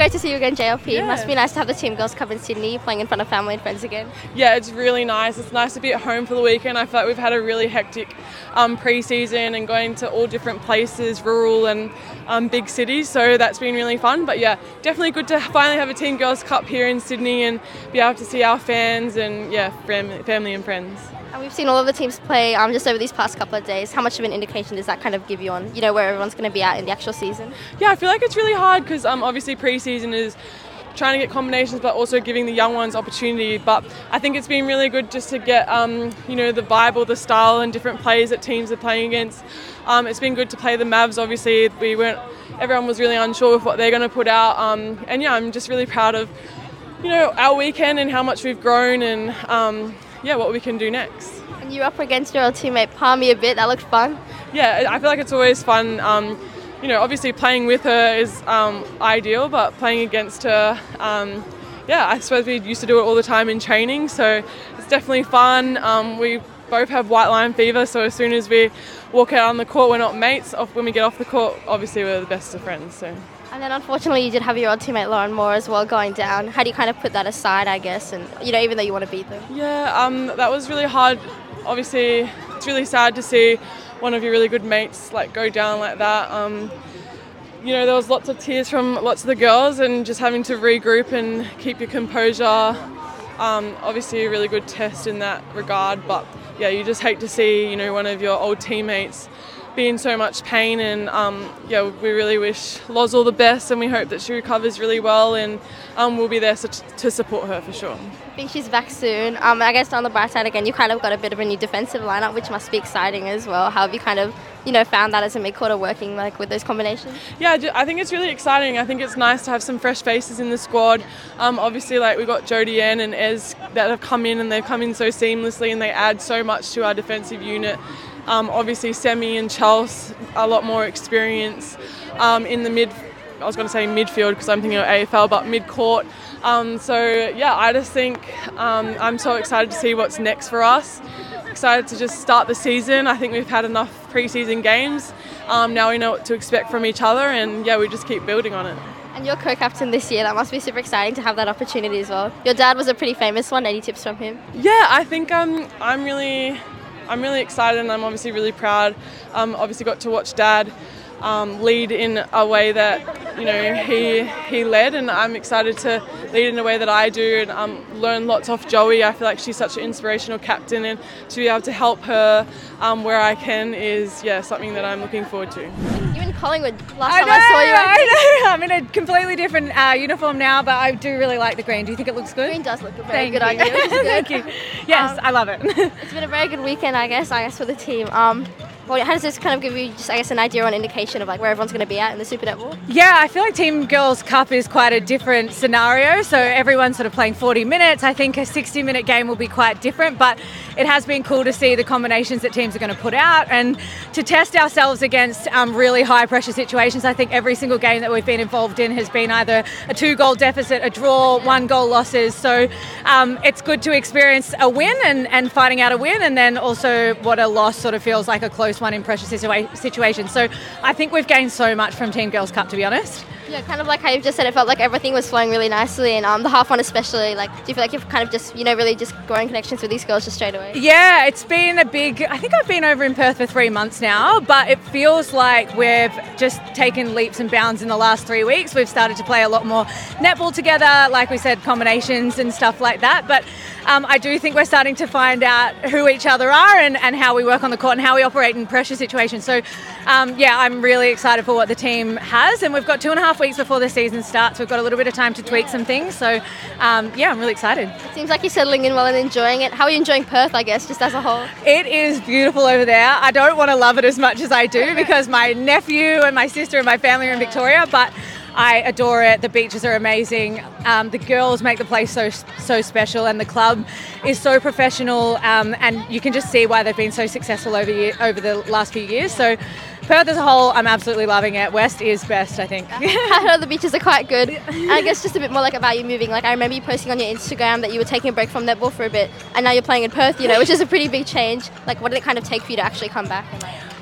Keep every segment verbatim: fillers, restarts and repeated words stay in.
great to see you again, J L P. Yeah. It must be nice to have the Team Girls Cup in Sydney, playing in front of family and friends again. Yeah, it's really nice. It's nice to be at home for the weekend. I feel like we've had a really hectic um, pre-season and going to all different places, rural and um, big cities, so that's been really fun. But yeah, definitely good to finally have a Team Girls Cup here in Sydney and be able to see our fans and yeah, fam- family and friends. And we've seen all of the teams play um, just over these past couple of days. How much of an indication does that kind of give you on, you know, where everyone's going to be at in the actual season? Yeah, I feel like it's really hard because um, obviously pre-season is trying to get combinations but also giving the young ones opportunity. But I think it's been really good just to get, um, you know, the vibe or the style and different players that teams are playing against. Um, it's been good to play the Mavs, obviously. We weren't, everyone was really unsure of what they're going to put out. Um, and yeah, I'm just really proud of, you know, our weekend and how much we've grown and um, yeah, what we can do next. And you're up against your old teammate Palmy a bit. That looked fun. Yeah, I feel like it's always fun. Um, you know, obviously playing with her is um, ideal, but playing against her, um, yeah, I suppose we used to do it all the time in training, so it's definitely fun. Um, we both have white line fever, so as soon as we walk out on the court, we're not mates. When we get off the court, obviously we're the best of friends. So. And then unfortunately you did have your old teammate Lauren Moore as well going down. How do you kind of put that aside, I guess, and, you know, even though you want to beat them? Yeah, um, that was really hard. Obviously, it's really sad to see one of your really good mates like go down like that. Um, you know, there was lots of tears from lots of the girls and just having to regroup and keep your composure. Um, obviously a really good test in that regard, but yeah, you just hate to see, you know, one of your old teammates be in so much pain, and um, yeah, we really wish Loz all the best and we hope that she recovers really well, and um, we'll be there to, to support her for sure. I think she's back soon. Um, I guess on the bright side again, you kind of got a bit of a new defensive lineup, which must be exciting as well. How have you kind of, you know, found that as a midcourter working like with those combinations? Yeah, I think it's really exciting. I think it's nice to have some fresh faces in the squad. Um, obviously, like we've got Jodie Ann and Ez that have come in, and they've come in so seamlessly and they add so much to our defensive unit. Um, obviously, Semi and Chelsea, a lot more experience um, in the mid. I was going to say midfield because I'm thinking of A F L, but mid-court. Um, so yeah, I just think um, I'm so excited to see what's next for us. Excited to just start the season. I think we've had enough pre-season games. Um, now we know what to expect from each other, and yeah, we just keep building on it. And you're co-captain this year. That must be super exciting to have that opportunity as well. Your dad was a pretty famous one. Any tips from him? Yeah, I think um, I'm really, I'm really excited, and I'm obviously really proud. Um, obviously got to watch Dad um, lead in a way that, you know, he he led, and I'm excited to lead in a way that I do and um, learn lots off Joey. I feel like she's such an inspirational captain, and to be able to help her um, where I can is yeah something that I'm looking forward to. You in Collingwood last I time know, I saw you. I I know. I'm in a completely different uh, uniform now, but I do really like the green. Do you think it looks good? Green does look very Thank good you. on you. Which is good. Thank you. Yes, Um, I love it. It's been a very good weekend, I guess. I guess for the team. Um, well, how does this kind of give you just, I guess, an idea or an indication of like where everyone's going to be at in the Super Netball? Yeah, I feel like Team Girls Cup is quite a different scenario. So everyone's sort of playing forty minutes. I think a sixty minute game will be quite different, but it has been cool to see the combinations that teams are going to put out and to test ourselves against um, really high pressure situations. I think every single game that we've been involved in has been either a two goal deficit, a draw, one goal losses. So um, it's good to experience a win and, and fighting out a win, and then also what a loss sort of feels like a close one in pressure situa- situations. So I think we've gained so much from Team Girls Cup, to be honest. Yeah, kind of like how you've just said, it felt like everything was flowing really nicely, and um, the half one especially, like, do you feel like you've kind of just, you know, really just growing connections with these girls just straight away? Yeah, it's been a big, I think I've been over in Perth for three months now, but it feels like we've just taken leaps and bounds in the last three weeks. We've started to play a lot more netball together, like we said, combinations and stuff like that, but um, I do think we're starting to find out who each other are and, and how we work on the court and how we operate in pressure situations. So um, yeah, I'm really excited for what the team has, and we've got two and a half weeks before the season starts. We've got a little bit of time to tweak some things, so um, yeah, I'm really excited. It seems like you're settling in well and enjoying it. How are you enjoying Perth, I guess, just as a whole? It is beautiful over there. I don't want to love it as much as I do because my nephew and my sister and my family are in Victoria, but I adore it. The beaches are amazing. Um, the girls make the place so so special, and the club is so professional. Um, and you can just see why they've been so successful over year, over the last few years. So Perth as a whole, I'm absolutely loving it. West is best, I think. I know the beaches are quite good. And I guess just a bit more like about you moving. Like I remember you posting on your Instagram that you were taking a break from netball for a bit, and now you're playing in Perth, you know, which is a pretty big change. Like what did it kind of take for you to actually come back? And, like,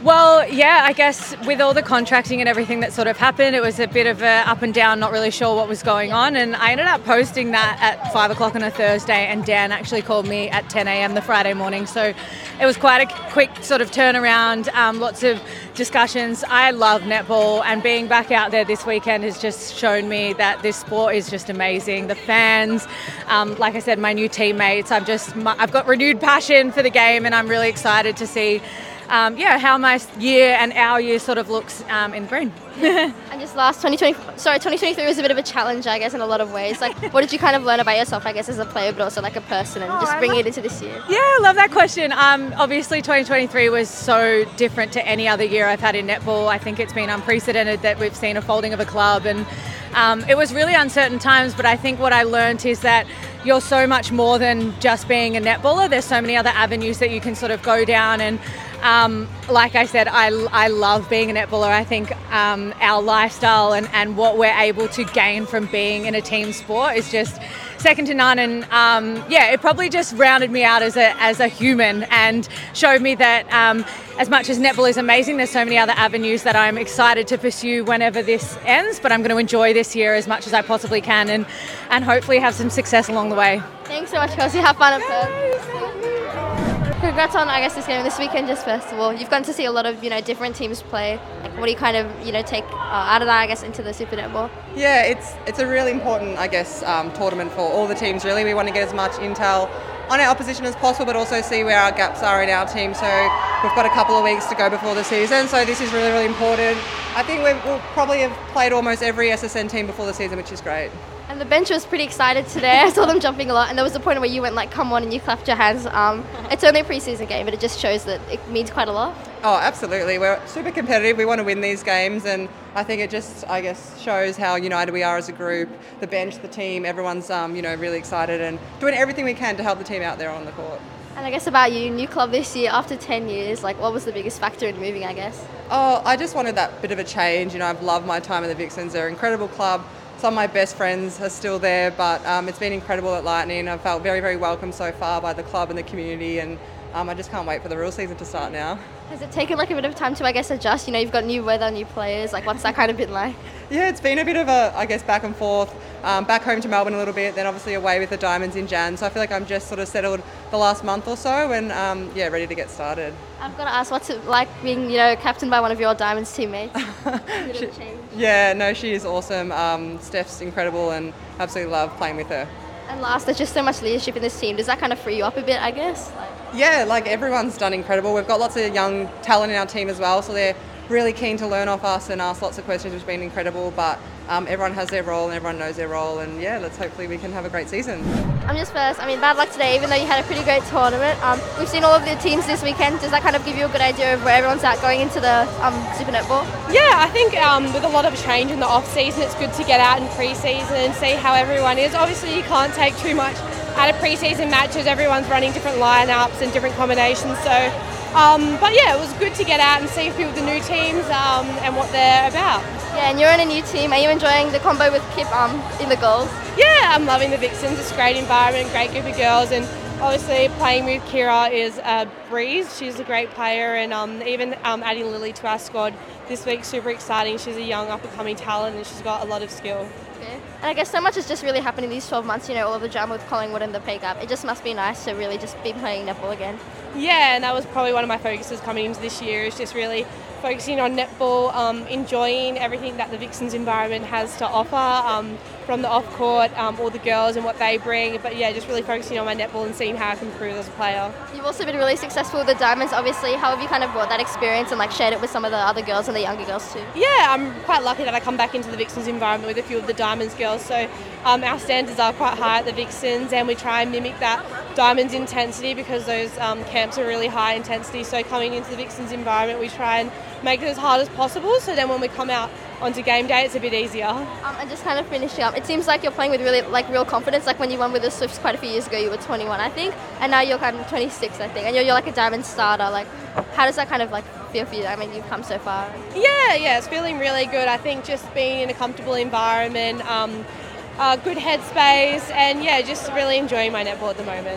Well, yeah, I guess with all the contracting and everything that sort of happened, it was a bit of a up and down, not really sure what was going on. And I ended up posting that at five o'clock on a Thursday, and Dan actually called me at ten a.m. the Friday morning. So it was quite a quick sort of turnaround, um, lots of discussions. I love netball, and being back out there this weekend has just shown me that this sport is just amazing. The fans, um, like I said, my new teammates, I'm just, I've got renewed passion for the game, and I'm really excited to see Um, yeah, how my year and our year sort of looks um, in green. And just last twenty twenty, sorry, twenty twenty-three was a bit of a challenge, I guess, in a lot of ways. Like, what did you kind of learn about yourself, I guess, as a player, but also like a person, and Oh, just I bringing love- it into this year? Yeah, I love that question. Um, obviously, twenty twenty-three was so different to any other year I've had in netball. I think it's been unprecedented that we've seen a folding of a club, and um, it was really uncertain times, but I think what I learned is that you're so much more than just being a netballer. There's so many other avenues that you can sort of go down, and um, like I said, I, I love being a netballer. I think um, our lifestyle and, and what we're able to gain from being in a team sport is just second to none. And um, yeah, it probably just rounded me out as a as a human, and showed me that um, as much as netball is amazing, there's so many other avenues that I'm excited to pursue whenever this ends. But I'm going to enjoy this year as much as I possibly can, and and hopefully have some success along the way. Thanks so much, Kelsey. Have fun at Perth. Congrats on, I guess, this game this weekend. Just first of all, you've gotten to see a lot of, you know, different teams play. Like, what do you kind of, you know, take uh, out of that, I guess, into the Super Netball? Yeah, it's it's a really important, I guess, um, tournament for all the teams. Really, we want to get as much intel on our opposition as possible, but also see where our gaps are in our team. So we've got a couple of weeks to go before the season. So this is really, really important. I think we've, we'll probably have played almost every S S N team before the season, which is great. And the bench was pretty excited today. I saw them jumping a lot, and there was a point where you went like, "Come on," and you clapped your hands. Um, it's only a preseason game, but it just shows that it means quite a lot. Oh, absolutely. We're super competitive. We want to win these games, and I think it just, I guess, shows how united we are as a group. The bench, the team, everyone's, um, you know, really excited and doing everything we can to help the team out there on the court. And I guess about you, new club this year after ten years. Like, what was the biggest factor in moving, I guess? Oh, I just wanted that bit of a change. You know, I've loved my time at the Vixens. They're an incredible club. Some of my best friends are still there, but um, it's been incredible at Lightning. I've felt very, very welcome so far by the club and the community, and um, I just can't wait for the real season to start now. Has it taken like a bit of time to, I guess, adjust? You know, you've got new weather, new players. Like, what's that kind of been like? Yeah, it's been a bit of a, I guess, back and forth. Um, back home to Melbourne a little bit, then obviously away with the Diamonds in Jan. So I feel like I'm just sort of settled the last month or so, and um, yeah, ready to get started. I've got to ask, what's it like being, you know, captained by one of your Diamonds teammates? A bit of a change. Yeah, no, she is awesome. Um, Steph's incredible, and absolutely love playing with her. And last, there's just so much leadership in this team. Does that kind of free you up a bit, I guess? Like, Yeah, like everyone's done incredible. We've got lots of young talent in our team as well, so they're really keen to learn off us and ask lots of questions, which has been incredible. But um, everyone has their role and everyone knows their role, and yeah, let's hopefully we can have a great season. I'm just first. I mean, bad luck today, even though you had a pretty great tournament. Um, we've seen all of the teams this weekend. Does that kind of give you a good idea of where everyone's at going into the um, Super Netball? Yeah, I think um, with a lot of change in the off season, it's good to get out in pre-season and see how everyone is. Obviously, you can't take too much out of pre-season matches. Everyone's running different lineups and different combinations. So, um, but yeah, it was good to get out and see a few of the new teams um, and what they're about. Yeah, and you're in a new team. Are you enjoying the combo with Kip um, in the goals? Yeah, I'm loving the Vixens. It's a great environment, great group of girls, and obviously playing with Kira is a breeze. She's a great player, and um, even um, adding Lily to our squad this week, super exciting. She's a young up-and-coming talent, and she's got a lot of skill. Okay. And I guess so much has just really happened in these twelve months, you know, all of the drama with Collingwood and the pay gap. It just must be nice to really just be playing netball again. Yeah, and that was probably one of my focuses coming into this year, is just really focusing on netball, um, enjoying everything that the Vixens environment has to offer, um, from the off-court, um, all the girls and what they bring. But yeah, just really focusing on my netball and seeing how I can improve as a player. You've also been really successful with the Diamonds, obviously. How have you kind of brought that experience and like shared it with some of the other girls and the younger girls too? Yeah, I'm quite lucky that I come back into the Vixens environment with a few of the Diamonds girls. So um, our standards are quite high at the Vixens, and we try and mimic that Diamonds intensity, because those um, camps are really high intensity. So coming into the Vixens environment, we try and make it as hard as possible, so then when we come out onto game day, it's a bit easier. Um, and just kind of finishing up, it seems like you're playing with really like real confidence. Like when you won with the Swifts quite a few years ago, you were twenty-one, I think, and now you're kind of twenty-six, I think, and you're, you're like a Diamond starter. Like, how does that kind of like feel for you? I mean, you've come so far. Yeah, yeah, it's feeling really good. I think just being in a comfortable environment, um, uh, good headspace, and yeah, just really enjoying my netball at the moment.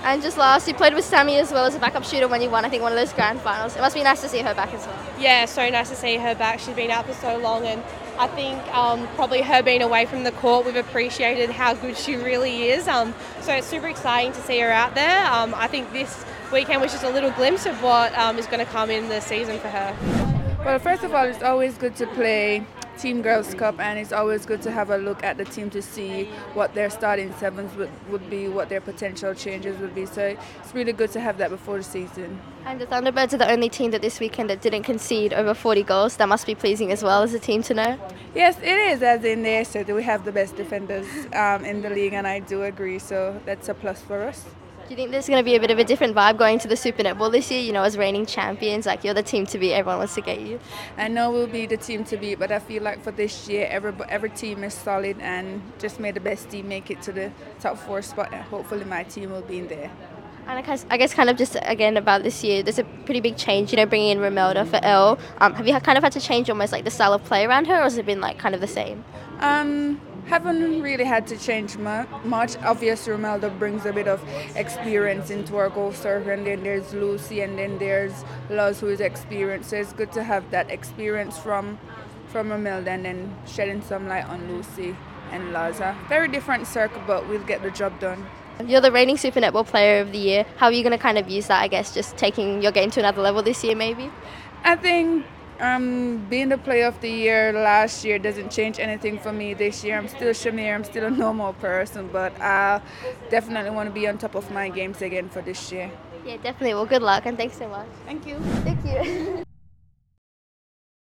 And just last, you played with Sammy as well as a backup shooter when you won, I think, one of those grand finals. It must be nice to see her back as well. Yeah, so nice to see her back. She's been out for so long, and I think um, probably her being away from the court, we've appreciated how good she really is. Um, so it's super exciting to see her out there. Um, I think this weekend was just a little glimpse of what um, is going to come in the season for her. Well, first of all, it's always good to play Team Girls Cup, and it's always good to have a look at the team to see what their starting sevens would, would be, what their potential changes would be. So it's really good to have that before the season. And the Thunderbirds are the only team that this weekend that didn't concede over forty goals. That must be pleasing as well as a team to know. Yes, it is, as in they said, we have the best defenders um, in the league, and I do agree, so that's a plus for us. Do you think there's going to be a bit of a different vibe going to the Super Netball this year? You know, as reigning champions, like you're the team to beat, everyone wants to get you. I know we'll be the team to beat, but I feel like for this year, every, every team is solid, and just may the best team make it to the top four spot, and hopefully my team will be in there. And I guess, I guess kind of just again about this year, there's a pretty big change, you know, bringing in Romelda for Elle. Um, have you kind of had to change almost like the style of play around her, or has it been like kind of the same? Um, haven't really had to change mu- much. Obviously, Romelda brings a bit of experience into our goal circle, and then there's Lucy, and then there's Luz, who is experienced. So it's good to have that experience from from Romelda, and then shedding some light on Lucy and Luz. A very different circle, but we'll get the job done. You're the reigning Super Netball Player of the Year. How are you going to kind of use that, I guess, just taking your game to another level this year maybe? I think um, being the Player of the Year last year doesn't change anything for me this year. I'm still Shamir, I'm still a normal person, but I definitely want to be on top of my games again for this year. Yeah, definitely. Well, good luck and thanks so much. Thank you. Thank you.